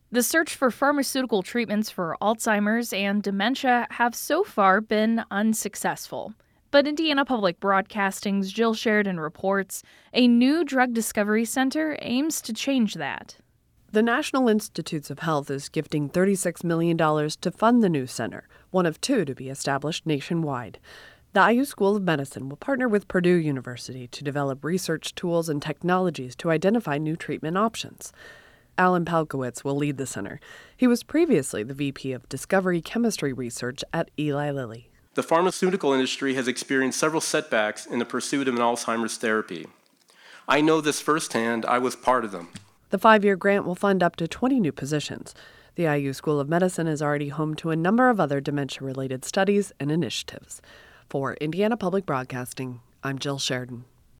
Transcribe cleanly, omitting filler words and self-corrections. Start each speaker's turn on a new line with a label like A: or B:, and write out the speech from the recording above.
A: The search for pharmaceutical treatments for Alzheimer's and dementia have so far been unsuccessful. But Indiana Public Broadcasting's Jill Sheridan reports a new drug discovery center aims to change that.
B: The National Institutes of Health is gifting $36 million to fund the new center, one of two to be established nationwide. The IU School of Medicine will partner with Purdue University to develop research tools and technologies to identify new treatment options. Alan Palkowitz will lead the center. He was previously the VP of Discovery Chemistry Research at Eli Lilly.
C: The pharmaceutical industry has experienced several setbacks in the pursuit of an Alzheimer's therapy. I know this firsthand. I was part of them.
B: The 5-year grant will fund up to 20 new positions. The IU School of Medicine is already home to a number of other dementia-related studies and initiatives. For Indiana Public Broadcasting, I'm Jill Sheridan.